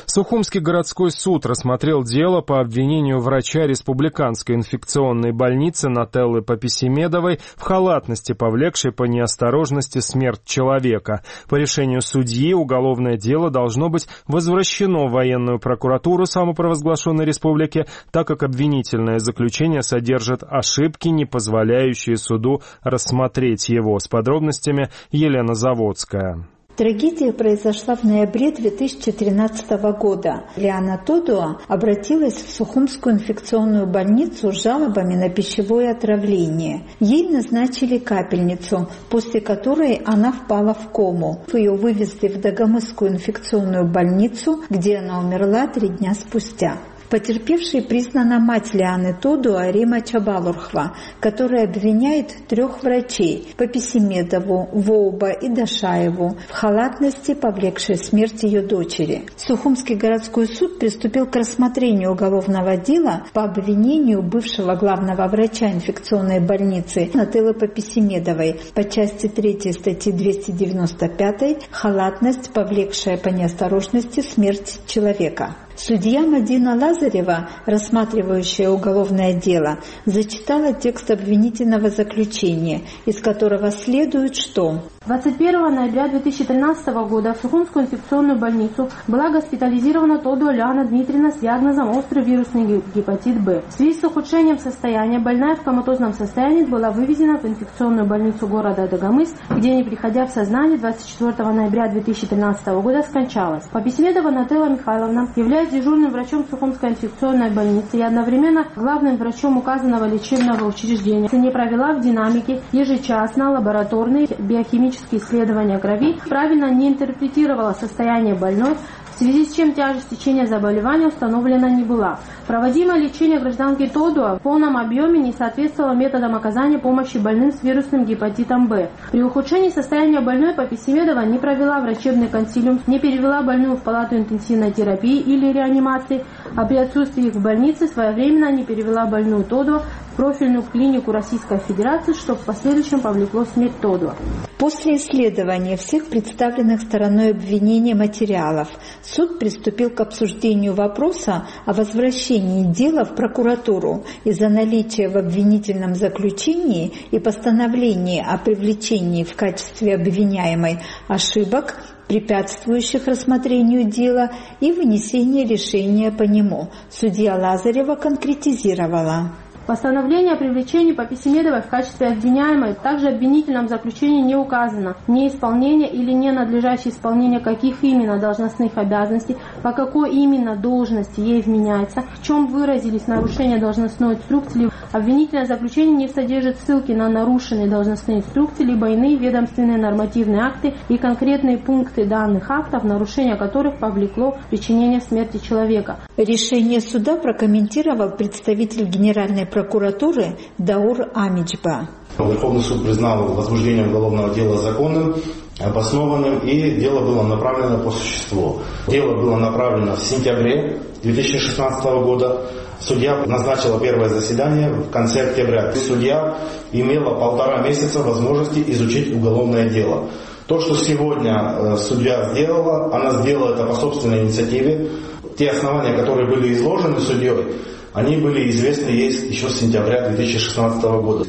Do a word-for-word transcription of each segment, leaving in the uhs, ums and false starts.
Сухумский городской суд рассмотрел дело по обвинению врача Республиканской инфекционной больницы Нателлы Паписимедовой в халатности, повлекшей по неосторожности смерть человека. По решению судьи уголовное дело должно быть возвращено в военную прокуратуру самопровозглашенной республики, так как обвинительное заключение содержит ошибки, не позволяющие суду рассмотреть его. С подробностями Елена Заводская. Трагедия произошла в ноябре две тысячи тринадцатого года. Лиана Тодуа обратилась в Сухумскую инфекционную больницу с жалобами на пищевое отравление. Ей назначили капельницу, после которой она впала в кому. Ее вывезли в Дагомысскую инфекционную больницу, где она умерла три дня спустя. Потерпевшей признана мать Лианы Тодуа Рима Чабалурхва, которая обвиняет трех врачей – Паписимедову, Воуба и Дашаеву в халатности, повлекшей смерть ее дочери. Сухумский городской суд приступил к рассмотрению уголовного дела по обвинению бывшего главного врача инфекционной больницы Нателлы Паписимедовой по части третьей статьи двести девяносто пять «Халатность, повлекшая по неосторожности смерть человека». Судья Мадина Лазарева, рассматривающая уголовное дело, зачитала текст обвинительного заключения, из которого следует, что двадцать первого ноября две тысячи тринадцатого года в Сухумскую инфекционную больницу была госпитализирована Тодуа Лиана Дмитриевна с диагнозом острый вирусный гепатит Б. В связи с ухудшением состояния больная в коматозном состоянии была вывезена в инфекционную больницу города Дагомыс, где, не приходя в сознание, двадцать четвёртого ноября две тысячи тринадцатого года скончалась. Паписимедова Нателла Михайловна, являясь дежурным врачом Сухумской инфекционной больницы и одновременно главным врачом указанного лечебного учреждения, не провела в динамике ежечасно лабораторные биохимические исследования крови, правильно не интерпретировала состояние больной, в связи с чем тяжесть течения заболевания установлена не была. Проводимое лечение гражданки Тодуа в полном объеме не соответствовало методам оказания помощи больным с вирусным гепатитом Б. При ухудшении состояния больной Паписимедова не провела врачебный консилиум, не перевела больную в палату интенсивной терапии или реанимации, а при отсутствии их в больнице своевременно не перевела больную Тодуа в профильную клинику Российской Федерации, что в последующем повлекло смерть Тодуа. После исследования всех представленных стороной обвинения материалов суд приступил к обсуждению вопроса о возвращении дела в прокуратуру из-за наличия в обвинительном заключении и постановлении о привлечении в качестве обвиняемой ошибок, препятствующих рассмотрению дела, и вынесения решения по нему. Судья Лазарева конкретизировала. Постановление о привлечении Паписимедовой в качестве обвиняемой также в обвинительном заключении не указано неисполнение или ненадлежащее исполнение каких именно должностных обязанностей, по какой именно должности ей вменяется, в чем выразились нарушения должностной инструкции. Обвинительное заключение не содержит ссылки на нарушенные должностные инструкции, либо иные ведомственные нормативные акты и конкретные пункты данных актов, нарушение которых повлекло причинение смерти человека. Решение суда прокомментировал представитель Генеральной прокуратуры Даур Амиджба. Верховный суд признал возбуждение уголовного дела законным, обоснованным, и дело было направлено по существу. Дело было направлено в сентябре две тысячи шестнадцатого года. Судья назначила первое заседание в конце октября. Судья имела полтора месяца возможности изучить уголовное дело. То, что сегодня судья сделала, она сделала это по собственной инициативе. Те основания, которые были изложены судьей, они были известны ей еще с сентября две тысячи шестнадцатого года.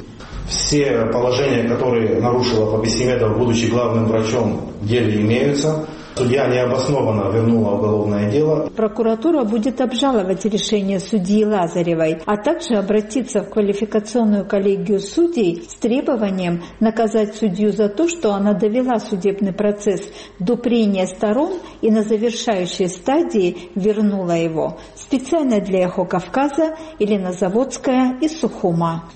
Все положения, которые нарушила Паписимедова, будучи главным врачом, в деле имеются. Судья необоснованно вернула уголовное дело. Прокуратура будет обжаловать решение судьи Лазаревой, а также обратиться в квалификационную коллегию судей с требованием наказать судью за то, что она довела судебный процесс до прения сторон и на завершающей стадии вернула его. Специально для Эхо Кавказа Елена Заводская из Сухума.